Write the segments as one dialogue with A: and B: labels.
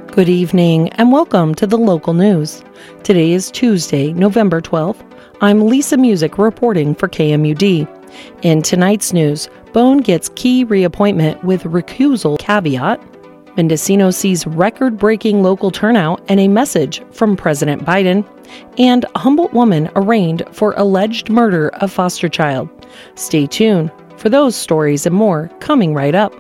A: Good evening and welcome to the local news. Today is Tuesday, November 12th. I'm Lisa Music reporting for KMUD. In tonight's news, Bone gets key reappointment with recusal caveat. Mendocino sees record-breaking local turnout and a message from President Biden. And a Humboldt woman arraigned for alleged murder of foster child. Stay tuned for those stories and more coming right up.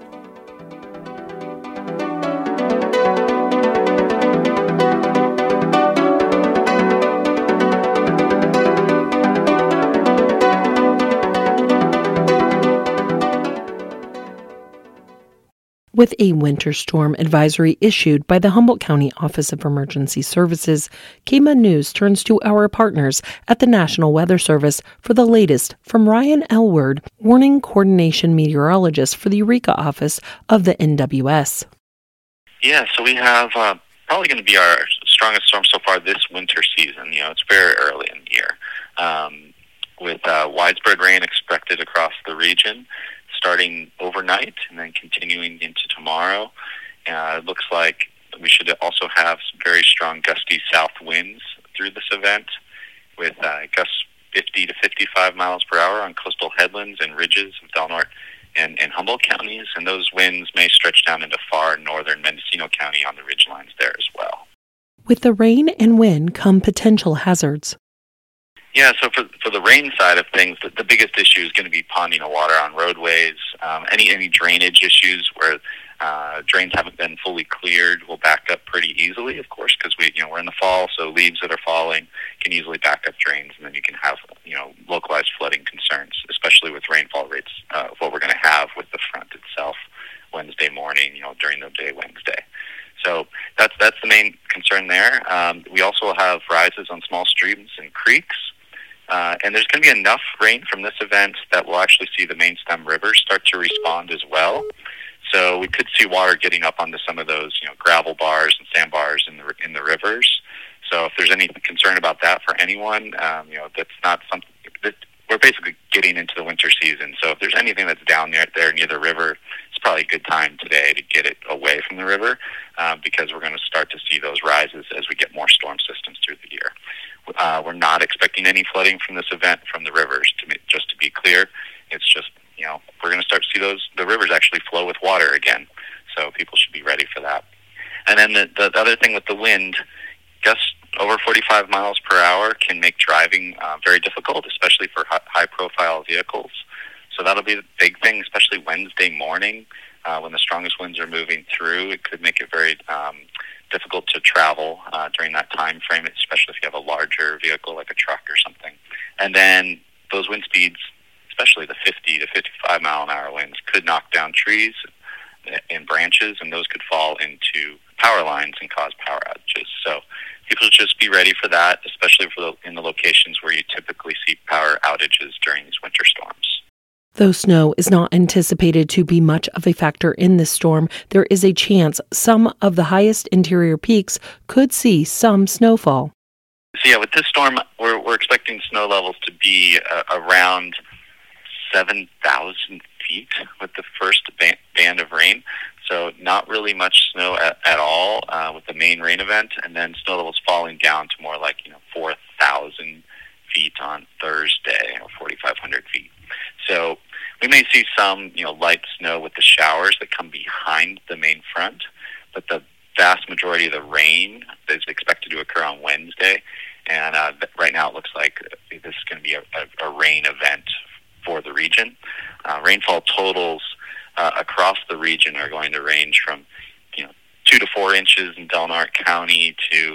A: With a winter storm advisory issued by the Humboldt County Office of Emergency Services, KMUD News turns to our partners at the National Weather Service for the latest from Ryan Elward, Warning Coordination Meteorologist for the Eureka office of the NWS.
B: Yeah, so we have probably going to be our strongest storm so far this winter season. It's very early in the year, with widespread rain expected across the region, starting overnight and then continuing into tomorrow. It looks like we should also have some very strong gusty south winds through this event, with gusts 50 to 55 miles per hour on coastal headlands and ridges of Del Norte and Humboldt counties, and those winds may stretch down into far northern Mendocino County on the ridgelines there as well.
A: With the rain and wind come potential hazards.
B: Yeah, so for the rain side of things, the biggest issue is going to be ponding of water on roadways. Any drainage issues where drains haven't been fully cleared will back up pretty easily, of course, because we're in the fall, so leaves that are falling can easily back up drains, and then you can have localized flooding concerns, especially with rainfall rates of what we're going to have with the front itself Wednesday morning, during the day Wednesday. So that's the main concern there. We also have rises on small streams and creeks. And there's going to be enough rain from this event that we'll actually see the main stem rivers start to respond as well. So we could see water getting up onto some of those, gravel bars and sandbars in the rivers. So if there's any concern about that for anyone, that's not something that we're basically getting into the winter season. So if there's anything that's down there near the river, it's probably a good time today to get it away from the river, because we're going to start to see those rises as we get more storm systems through the year. We're not expecting any flooding from this event from the rivers, just to be clear. It's just, we're going to start to see the rivers actually flow with water again. So people should be ready for that. And then the other thing with the wind, gusts over 45 miles per hour can make driving very difficult, especially for high-profile vehicles. So that'll be the big thing, especially Wednesday morning when the strongest winds are moving through. It could make it very difficult to travel during that time frame, especially if you have a larger vehicle like a truck or something. And then those wind speeds, especially the 50 to 55 mile an hour winds, could knock down trees and branches, and those could fall into power lines and cause power outages. So people should just be ready for that, especially in the locations where you typically see power outages during these winter storms.
A: Though snow is not anticipated to be much of a factor in this storm, there is a chance some of the highest interior peaks could see some snowfall.
B: So yeah, with this storm, we're expecting snow levels to be around 7,000 feet with the first band of rain. So not really much snow at all with the main rain event, and then snow levels falling down to more like 4,000 feet on Thursday, or 4,500 feet. So we may see some, light snow with the showers that come behind the main front, but the vast majority of the rain is expected to occur on Wednesday. And right now it looks like this is going to be a rain event for the region. Rainfall totals across the region are going to range from 2 to 4 inches in Del Norte County to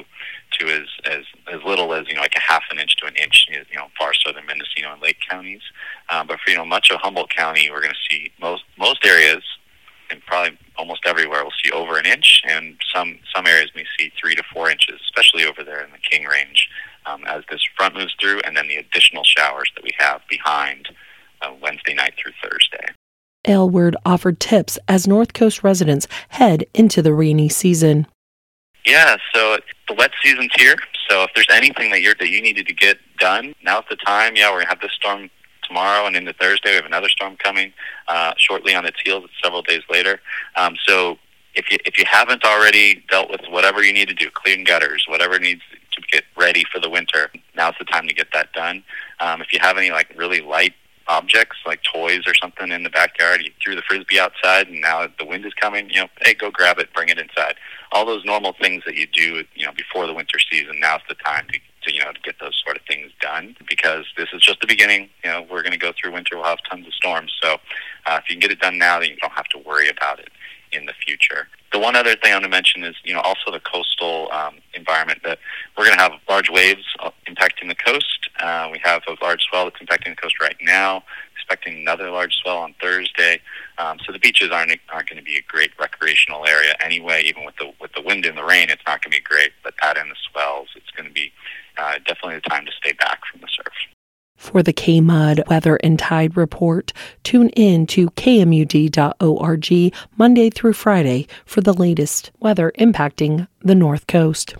B: as little as like a half an inch to an inch, far southern Mendocino and Lake counties. But for much of Humboldt County, we're going to see most areas, and probably almost everywhere, we'll see over an inch, and some areas may see 3 to 4 inches, especially over there in the King Range, as this front moves through, and then the additional showers that we have behind Wednesday night through Thursday.
A: Elward offered tips as North Coast residents head into the rainy season.
B: Yeah, so the wet season's here. So if there's anything that you needed to get done, now's the time. Yeah, we're going to have this storm tomorrow and into Thursday. We have another storm coming shortly on its heels. It's several days later. So if you haven't already dealt with whatever you need to do, clean gutters, whatever needs to get ready for the winter, now's the time to get that done. If you have any really light objects like toys or something in the backyard, you threw the Frisbee outside and now the wind is coming, hey, go grab it, bring it inside. All those normal things that you do, before the winter season, now's the time to get those sort of things done, because this is just the beginning. We're going to go through winter. We'll have tons of storms. So if you can get it done now, then you don't have to worry about it in the future. The one other thing I want to mention is, also the coastal environment, that we're going to have large waves impacting the coast. We have a large swell that's impacting the coast right now, expecting another large swell on Thursday. So the beaches aren't going to be a great recreational area anyway. Even with the wind and the rain, it's not going to be great. But add in the swells, it's going to be definitely the time to stay back from the surf.
A: For the KMUD Weather and Tide Report, tune in to kmud.org Monday through Friday for the latest weather impacting the North Coast.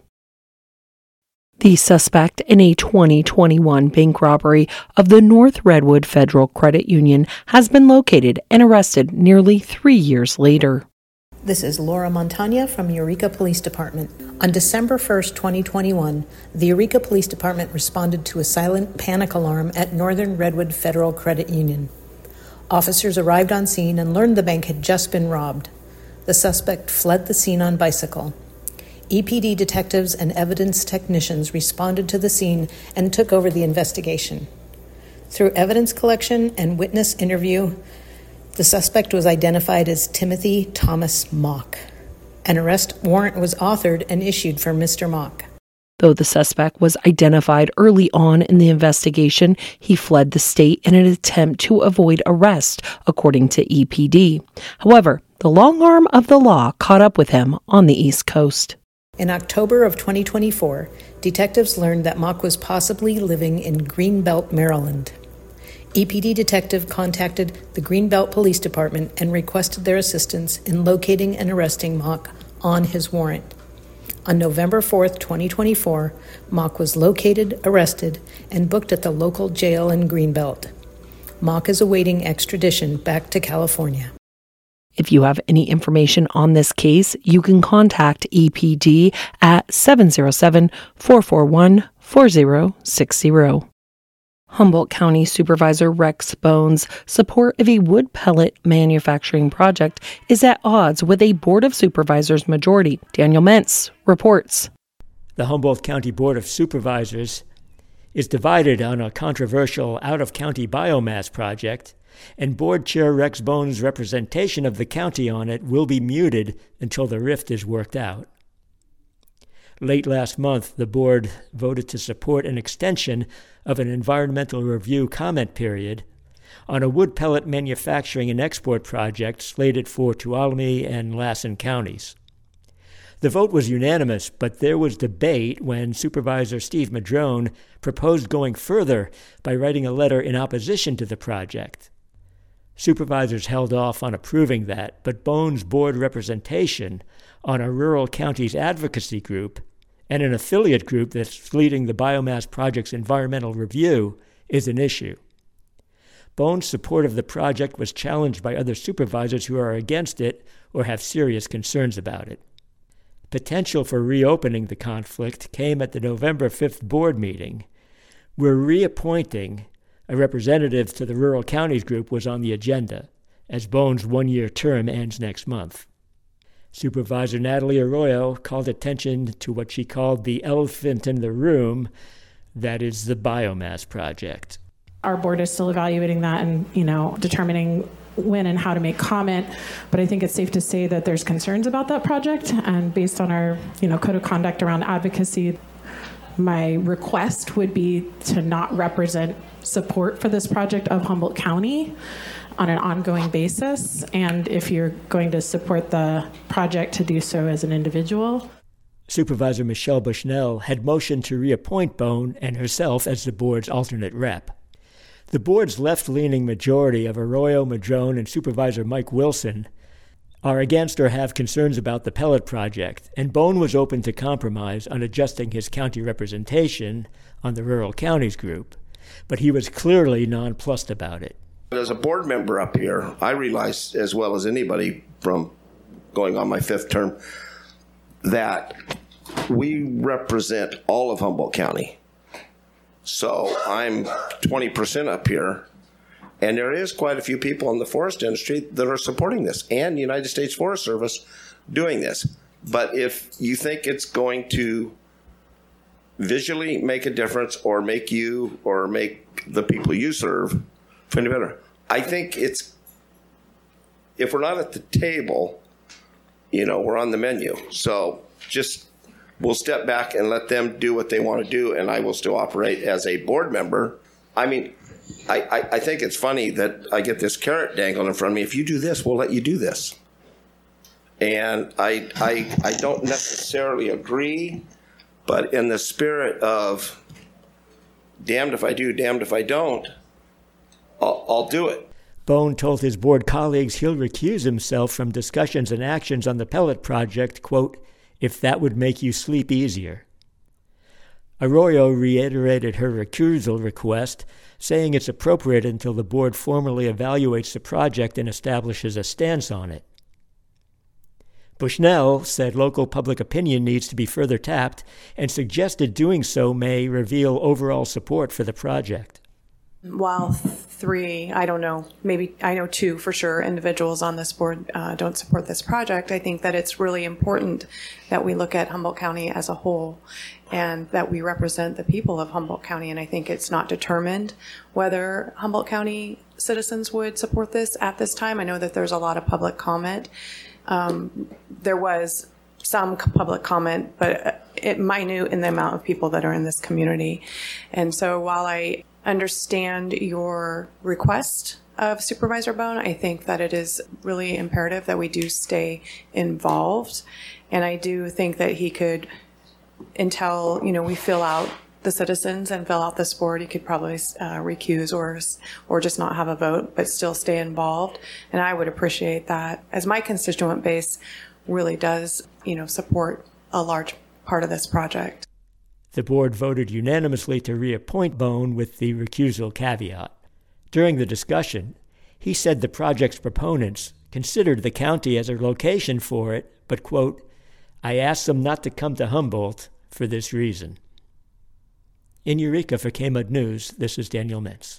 A: The suspect in a 2021 bank robbery of the North Redwood Federal Credit Union has been located and arrested nearly 3 years later.
C: This is Laura Montagna from Eureka Police Department. On December 1st, 2021, the Eureka Police Department responded to a silent panic alarm at Northern Redwood Federal Credit Union. Officers arrived on scene and learned the bank had just been robbed. The suspect fled the scene on bicycle. EPD detectives and evidence technicians responded to the scene and took over the investigation. Through evidence collection and witness interview, the suspect was identified as Timothy Thomas Mock. An arrest warrant was authored and issued for Mr. Mock.
A: Though the suspect was identified early on in the investigation, he fled the state in an attempt to avoid arrest, according to EPD. However, the long arm of the law caught up with him on the East Coast.
C: In October of 2024, detectives learned that Mock was possibly living in Greenbelt, Maryland. EPD detective contacted the Greenbelt Police Department and requested their assistance in locating and arresting Mock on his warrant. On November 4th, 2024, Mock was located, arrested, and booked at the local jail in Greenbelt. Mock is awaiting extradition back to California.
A: If you have any information on this case, you can contact EPD at 707-441-4060. Humboldt County Supervisor Rex Bones' support of a wood pellet manufacturing project is at odds with a Board of Supervisors majority. Daniel Mentz reports.
D: The Humboldt County Board of Supervisors is divided on a controversial out-of-county biomass project, and Board Chair Rex Bones' representation of the county on it will be muted until the rift is worked out. Late last month, the board voted to support an extension of an environmental review comment period on a wood pellet manufacturing and export project slated for Tuolumne and Lassen counties. The vote was unanimous, but there was debate when Supervisor Steve Madrone proposed going further by writing a letter in opposition to the project. Supervisors held off on approving that, but Bones' board representation on a rural counties advocacy group and an affiliate group that's leading the biomass project's environmental review is an issue. Bones' support of the project was challenged by other supervisors who are against it or have serious concerns about it. Potential for reopening the conflict came at the November 5th board meeting, where reappointing a representative to the Rural Counties Group was on the agenda, as Bones' one-year term ends next month. Supervisor Natalie Arroyo called attention to what she called the elephant in the room, that is the biomass project.
E: Our board is still evaluating that and, determining when and how to make comment, but I think it's safe to say that there's concerns about that project, and based on our, code of conduct around advocacy, my request would be to not represent support for this project of Humboldt County on an ongoing basis, and if you're going to support the project, to do so as an individual.
D: Supervisor Michelle Bushnell had motioned to reappoint Bone and herself as the board's alternate rep. The board's left-leaning majority of Arroyo, Madrone, and Supervisor Mike Wilson are against or have concerns about the pellet project, and Bone was open to compromise on adjusting his county representation on the Rural Counties Group, but he was clearly nonplussed about it.
F: As a board member up here, I realize as well as anybody from going on my 5th term, that we represent all of Humboldt County. So I'm 20% up here, and there is quite a few people in the forest industry that are supporting this, and United States Forest Service doing this. But if you think it's going to visually make a difference or make you or make the people you serve feel better, I think it's, if we're not at the table, we're on the menu. So just, we'll step back and let them do what they want to do, and I will still operate as a board member. I mean, I think it's funny that I get this carrot dangled in front of me. If you do this, we'll let you do this. And I don't necessarily agree, but in the spirit of damned if I do, damned if I don't, I'll do it.
D: Bone told his board colleagues he'll recuse himself from discussions and actions on the pellet project, quote, if that would make you sleep easier. Arroyo reiterated her recusal request, saying it's appropriate until the board formally evaluates the project and establishes a stance on it. Bushnell said local public opinion needs to be further tapped and suggested doing so may reveal overall support for the project.
G: While 3, I don't know, maybe I know 2 for sure, individuals on this board don't support this project, I think that it's really important that we look at Humboldt County as a whole and that we represent the people of Humboldt County. And I think it's not determined whether Humboldt County citizens would support this at this time. I know that there's a lot of public comment. There was some public comment, but it minute in the amount of people that are in this community. And so while I understand your request of Supervisor Bone, I think that it is really imperative that we do stay involved. And I do think that he could, until, we fill out the citizens and fill out this board, he could probably recuse or just not have a vote, but still stay involved. And I would appreciate that, as my constituent base really does, support a large part of this project.
D: The board voted unanimously to reappoint Bone with the recusal caveat. During the discussion, he said the project's proponents considered the county as a location for it, but, quote, I asked them not to come to Humboldt for this reason. In Eureka for KMUD News, this is Daniel Mintz.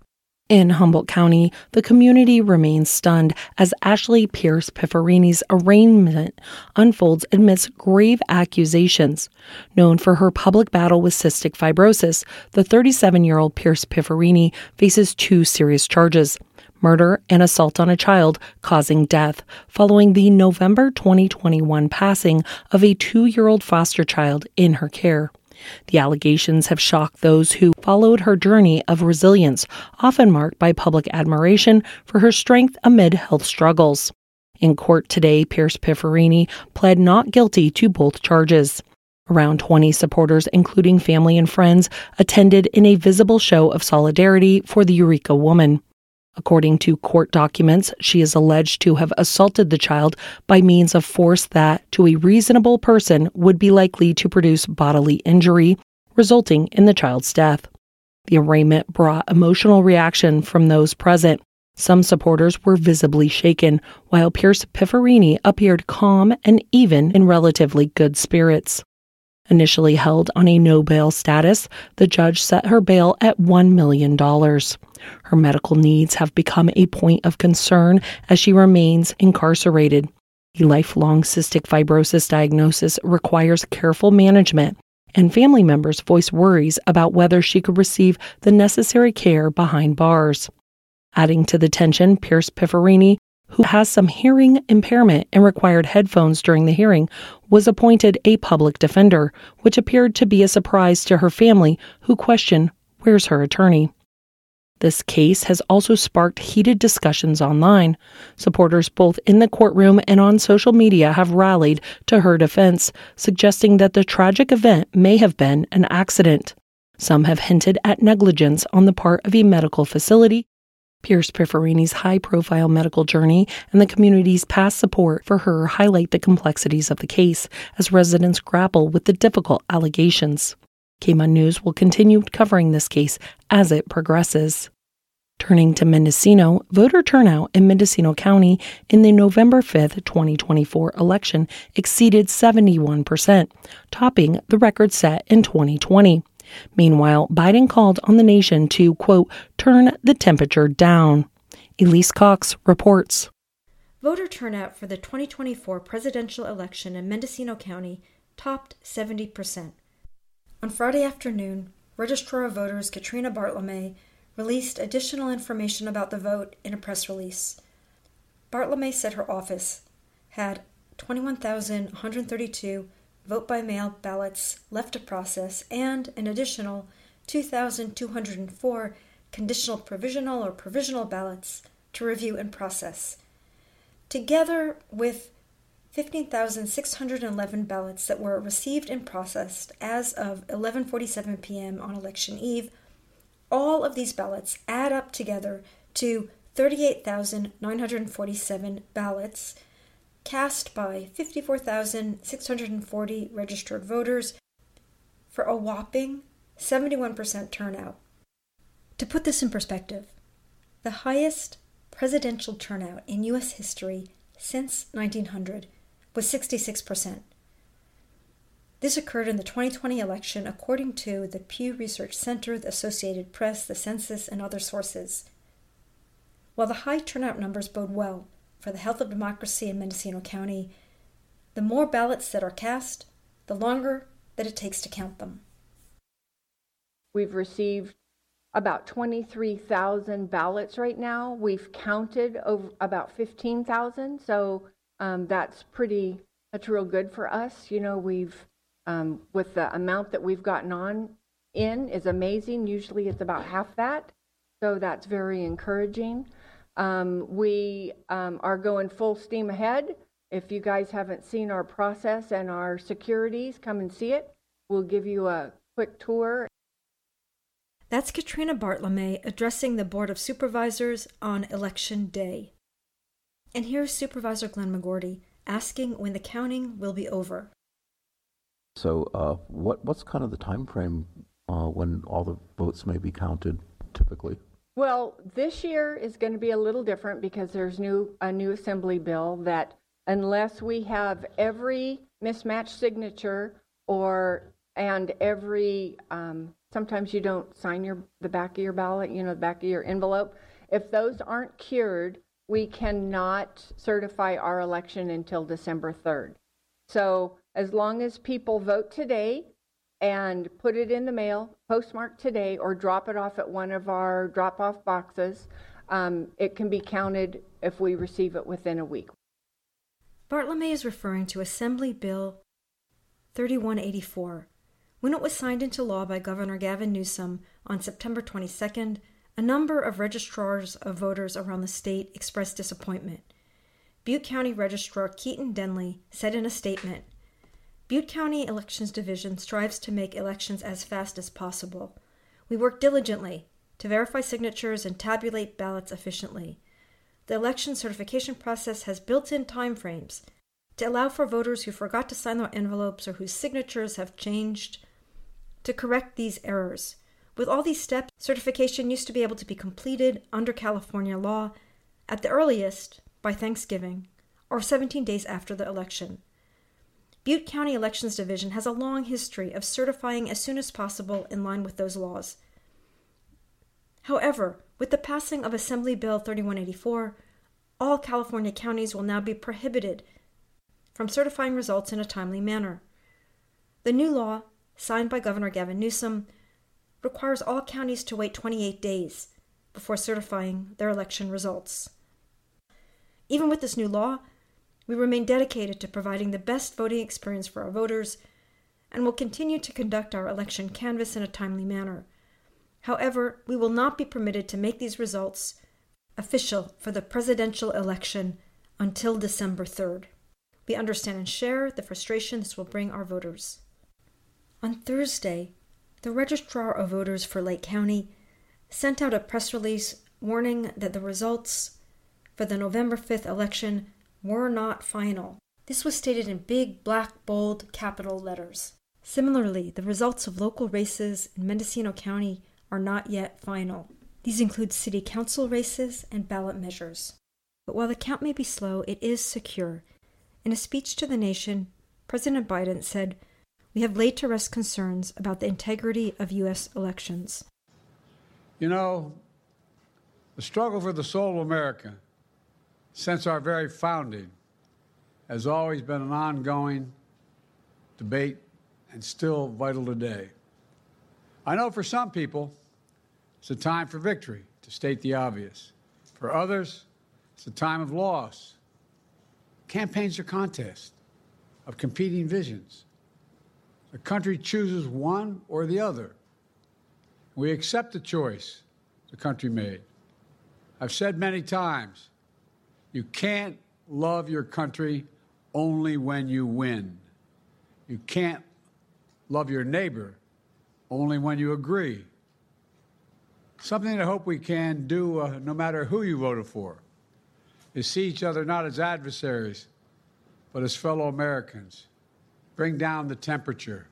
A: In Humboldt County, the community remains stunned as Ashley Pierce Pifferini's arraignment unfolds amidst grave accusations. Known for her public battle with cystic fibrosis, the 37-year-old Pierce Pifferini faces 2 serious charges: murder and assault on a child causing death, following the November 2021 passing of a 2-year-old foster child in her care. The allegations have shocked those who followed her journey of resilience, often marked by public admiration for her strength amid health struggles. In court today, Pierce Pifferini pled not guilty to both charges. Around 20 supporters, including family and friends, attended in a visible show of solidarity for the Eureka woman. According to court documents, she is alleged to have assaulted the child by means of force that, to a reasonable person, would be likely to produce bodily injury, resulting in the child's death. The arraignment brought emotional reaction from those present. Some supporters were visibly shaken, while Pierce Pifferini appeared calm and even in relatively good spirits. Initially held on a no-bail status, the judge set her bail at $1 million. Her medical needs have become a point of concern as she remains incarcerated. A lifelong cystic fibrosis diagnosis requires careful management, and family members voice worries about whether she could receive the necessary care behind bars. Adding to the tension, Pierce Pifferini, who has some hearing impairment and required headphones during the hearing, was appointed a public defender, which appeared to be a surprise to her family, who questioned, where's her attorney? This case has also sparked heated discussions online. Supporters both in the courtroom and on social media have rallied to her defense, suggesting that the tragic event may have been an accident. Some have hinted at negligence on the part of a medical facility. Pierce Pifferini's high-profile medical journey and the community's past support for her highlight the complexities of the case as residents grapple with the difficult allegations. KMUD News will continue covering this case as it progresses. Turning to Mendocino, voter turnout in Mendocino County in the November 5th, 2024 election exceeded 71%, topping the record set in 2020. Meanwhile, Biden called on the nation to, quote, turn the temperature down. Elise Cox reports.
H: Voter turnout for the 2024 presidential election in Mendocino County topped 70%. On Friday afternoon, Registrar of Voters Katrina Bartolome released additional information about the vote in a press release. Bartolome said her office had 21,132 vote-by-mail ballots left to process and an additional 2,204 conditional provisional or provisional ballots to review and process, together with 15,611 ballots that were received and processed as of 11:47 p.m. on election eve. All of these ballots add up together to 38,947 ballots cast by 54,640 registered voters for a whopping 71% turnout. To put this in perspective, the highest presidential turnout in U.S. history since 1900 was 66%. This occurred in the 2020 election according to the Pew Research Center, the Associated Press, the census, and other sources. While the high turnout numbers bode well for the health of democracy in Mendocino County, the more ballots that are cast, the longer that it takes to count them.
I: We've received about 23,000 ballots right now. We've counted over about 15,000, so that's real good for us. You know, we've with the amount that we've gotten in is amazing. Usually it's about half that, so that's very encouraging. We are going full steam ahead. If you guys haven't seen our process and our securities, come and see it. We'll give you a quick tour.
H: That's Katrina Bartolome addressing the Board of Supervisors on Election Day. And here's Supervisor Glenn McGordy asking when the counting will be over.
J: So what's kind of the time frame when all the votes may be counted typically?
I: Well, this year is going to be a little different because there's a new assembly bill that unless we have every mismatched signature and every sometimes you don't sign the back of your ballot, the back of your envelope. If those aren't cured, we cannot certify our election until December 3rd. So as long as people vote today and put it in the mail, postmark today, or drop it off at one of our drop-off boxes, it can be counted if we receive it within a week.
H: Bartolome is referring to Assembly Bill 3184. When it was signed into law by Governor Gavin Newsom on September 22nd, a number of registrars of voters around the state expressed disappointment. Butte County Registrar Keaton Denley said in a statement, "Butte County Elections Division strives to make elections as fast as possible. We work diligently to verify signatures and tabulate ballots efficiently. The election certification process has built-in timeframes to allow for voters who forgot to sign their envelopes or whose signatures have changed to correct these errors. With all these steps, certification used to be able to be completed under California law at the earliest by Thanksgiving or 17 days after the election. Butte County Elections Division has a long history of certifying as soon as possible in line with those laws. However, with the passing of Assembly Bill 3184, all California counties will now be prohibited from certifying results in a timely manner. The new law, signed by Governor Gavin Newsom, requires all counties to wait 28 days before certifying their election results. Even with this new law, we remain dedicated to providing the best voting experience for our voters and will continue to conduct our election canvass in a timely manner. However, we will not be permitted to make these results official for the presidential election until December 3rd. We understand and share the frustration this will bring our voters. On Thursday, the Registrar of Voters for Lake County sent out a press release warning that the results for the November 5th election were not final. This was stated in big, black, bold, capital letters. Similarly, the results of local races in Mendocino County are not yet final. These include city council races and ballot measures. But while the count may be slow, it is secure. In a speech to the nation, President Biden said, "We have laid to rest concerns about the integrity of U.S. elections."
K: You know, the struggle for the soul of America since our very founding has always been an ongoing debate and still vital today. I know for some people, it's a time for victory, to state the obvious. For others, it's a time of loss. Campaigns are contests of competing visions. The country chooses one or the other. We accept the choice the country made. I've said many times, you can't love your country only when you win. You can't love your neighbor only when you agree. Something I hope we can do, no matter who you voted for, is see each other not as adversaries, but as fellow Americans. Bring down the temperature.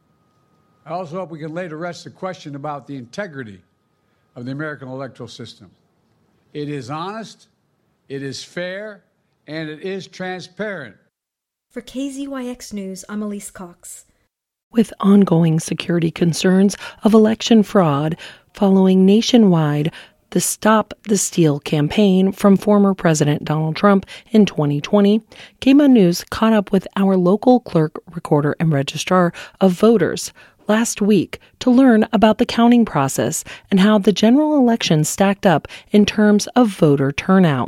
K: I also hope we can lay to rest the question about the integrity of the American electoral system. It is honest, it is fair, and it is transparent.
H: For KZYX News, I'm Elise Cox.
A: With ongoing security concerns of election fraud following nationwide the Stop the Steal campaign from former President Donald Trump in 2020, KMUD News caught up with our local clerk, recorder, and registrar of voters last week to learn about the counting process and how the general election stacked up in terms of voter turnout.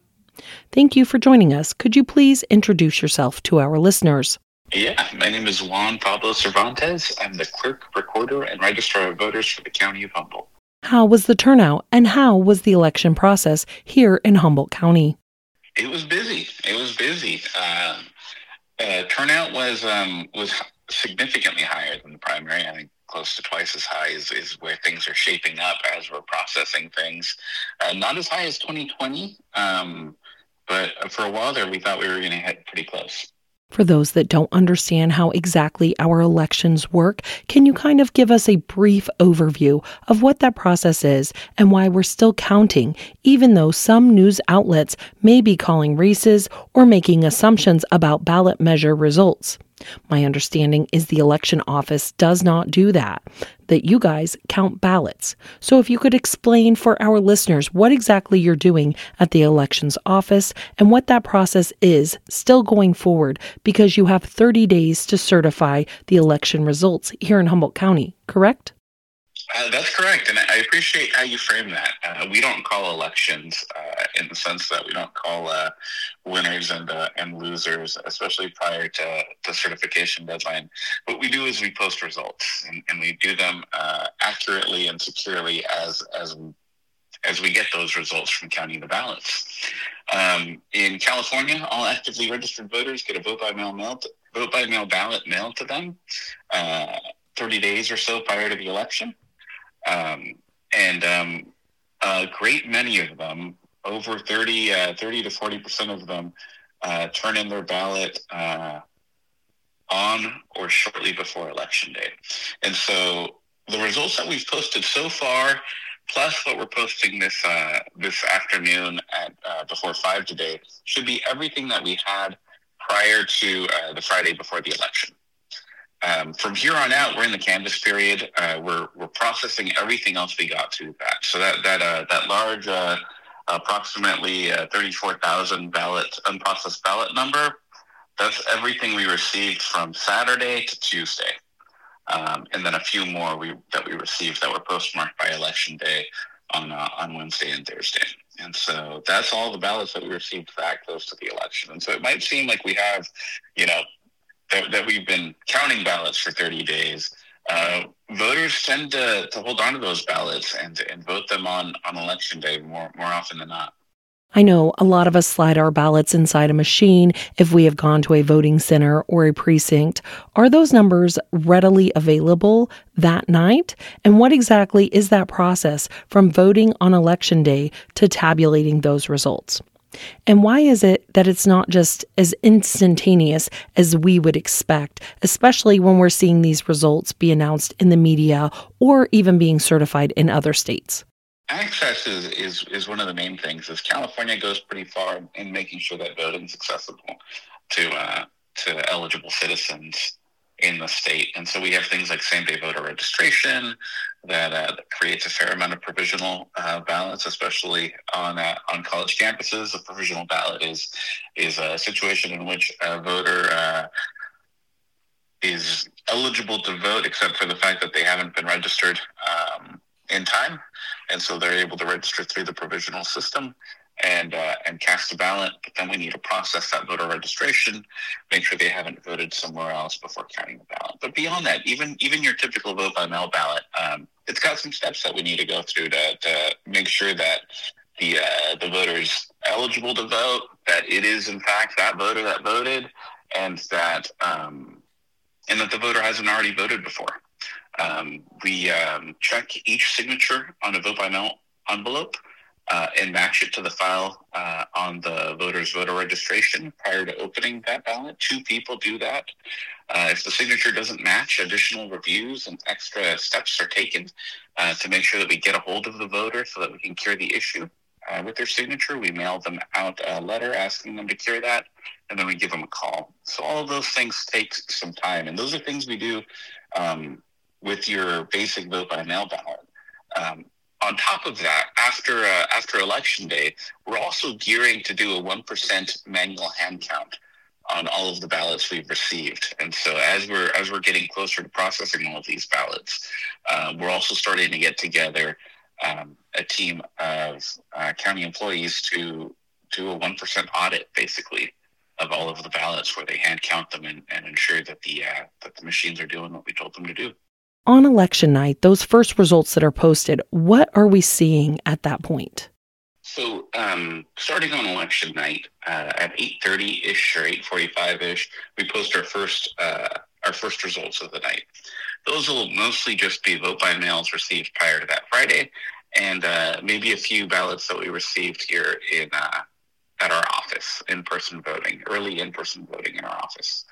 A: Thank you for joining us. Could you please introduce yourself to our listeners?
B: Yeah, my name is Juan Pablo Cervantes. I'm the clerk, recorder, and registrar of voters for the County of Humboldt.
A: How was the turnout, and how was the election process here in Humboldt County?
B: It was busy. Turnout was significantly higher than the primary. I think close to twice as high is where things are shaping up as we're processing things. Not as high as 2020, but for a while there, we thought we were going to hit pretty close.
A: For those that don't understand how exactly our elections work, can you kind of give us a brief overview of what that process is and why we're still counting, even though some news outlets may be calling races or making assumptions about ballot measure results? My understanding is the election office does not do that you guys count ballots. So if you could explain for our listeners what exactly you're doing at the elections office and what that process is still going forward, because you have 30 days to certify the election results here in Humboldt County, correct?
B: That's correct, and I appreciate how you frame that. We don't call elections in the sense that we don't call winners and losers, especially prior to the certification deadline. What we do is we post results, and we do them accurately and securely as we get those results from counting the ballots. In California, all actively registered voters get a vote by mail ballot mailed to them 30 days or so prior to the election. A great many of them, over 30 to 40% of them, turn in their ballot on or shortly before Election Day. And so the results that we've posted so far, plus what we're posting this afternoon at before 5 today, should be everything that we had prior to the Friday before the election. From here on out, we're in the canvass period. We're processing everything else we got to that. So that large, approximately 34,000 unprocessed ballot number, that's everything we received from Saturday to Tuesday, and then a few more that we received that were postmarked by Election Day on Wednesday and Thursday. And so that's all the ballots that we received that close to the election. And so it might seem like we have, that we've been counting ballots for 30 days. Voters tend to hold on to those ballots and vote them on Election Day more often than not.
A: I know a lot of us slide our ballots inside a machine if we have gone to a voting center or a precinct. Are those numbers readily available that night? And what exactly is that process from voting on Election Day to tabulating those results? And why is it that it's not just as instantaneous as we would expect, especially when we're seeing these results be announced in the media or even being certified in other states?
B: Access is one of the main things. As California goes pretty far in making sure that voting is accessible to eligible citizens in the state. And so we have things like same-day voter registration that creates a fair amount of provisional ballots, especially on college campuses. A provisional ballot is a situation in which a voter is eligible to vote, except for the fact that they haven't been registered in time, and so they're able to register through the provisional system and cast a ballot. But then we need to process that voter registration, make sure they haven't voted somewhere else before counting the ballot. But beyond that, even your typical vote by mail ballot, it's got some steps that we need to go through to make sure that the voter is eligible to vote, that it is in fact that voter that voted, and that the voter hasn't already voted before. We check each signature on a vote by mail envelope and match it to the file on the voter's voter registration prior to opening that ballot. 2 people do that. If the signature doesn't match, additional reviews and extra steps are taken to make sure that we get a hold of the voter so that we can cure the issue with their signature. We mail them out a letter asking them to cure that, and then we give them a call. So all of those things take some time, and those are things we do with your basic vote by mail ballot. On top of that, after Election Day, we're also gearing to do a 1% manual hand count on all of the ballots we've received. And so as we're getting closer to processing all of these ballots, we're also starting to get together a team of county employees to do a 1% audit, basically, of all of the ballots, where they hand count them and ensure that the machines are doing what we told them to do.
A: On election night, those first results that are posted, what are we seeing at that point?
B: So starting on election night at 8:30-ish or 8:45-ish, we post our first results of the night. Those will mostly just be vote by mails received prior to that Friday, and maybe a few ballots that we received here at our office, early in-person voting in our office.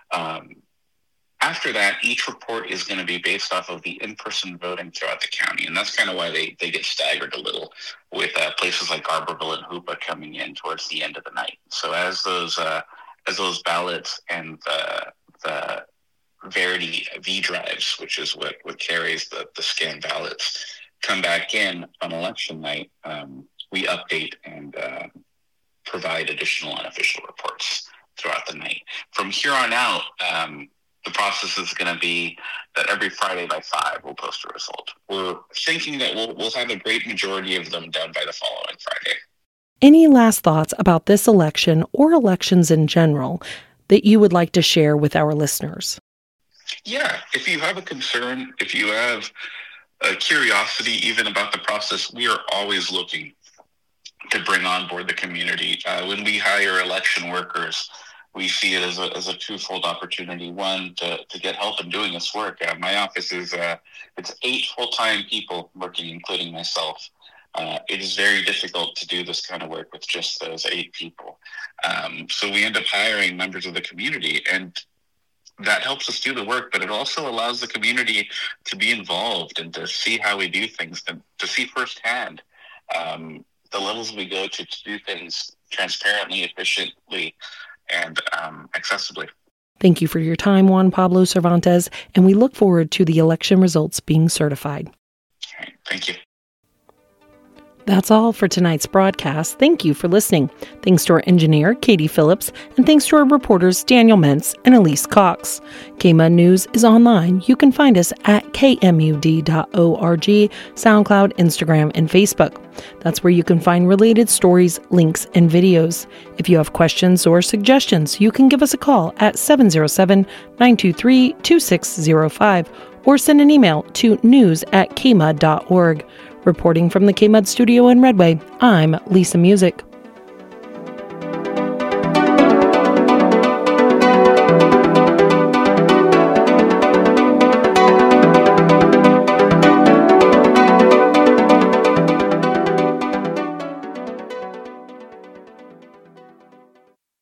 B: After that, each report is going to be based off of the in-person voting throughout the county, and that's kind of why they get staggered a little with places like Garberville and Hoopa coming in towards the end of the night. So as those ballots and the Verity V drives, which is what carries the scanned ballots, come back in on election night, we update and provide additional unofficial reports throughout the night. From here on out, the process is going to be that every Friday by 5 we'll post a result. We're thinking that we'll have a great majority of them done by the following Friday.
A: Any last thoughts about this election or elections in general that you would like to share with our listeners?
B: Yeah, if you have a concern, if you have a curiosity even about the process, we are always looking to bring on board the community. When we hire election workers, we see it as a twofold opportunity. One, to get help in doing this work. My office is it's 8 full-time people working, including myself. It is very difficult to do this kind of work with just those 8 people. So we end up hiring members of the community, and that helps us do the work, but it also allows the community to be involved and to see how we do things, to see firsthand the levels we go to do things transparently, efficiently, and accessibly.
A: Thank you for your time, Juan Pablo Cervantes, and we look forward to the election results being certified.
B: All right, thank you.
A: That's all for tonight's broadcast. Thank you for listening. Thanks to our engineer, Katie Phillips, and thanks to our reporters, Daniel Mentz and Elise Cox. KMUD News is online. You can find us at kmud.org, SoundCloud, Instagram, and Facebook. That's where you can find related stories, links, and videos. If you have questions or suggestions, you can give us a call at 707-923-2605 or send an email to news@kmud.org. Reporting from the KMUD studio in Redway, I'm Lisa Music.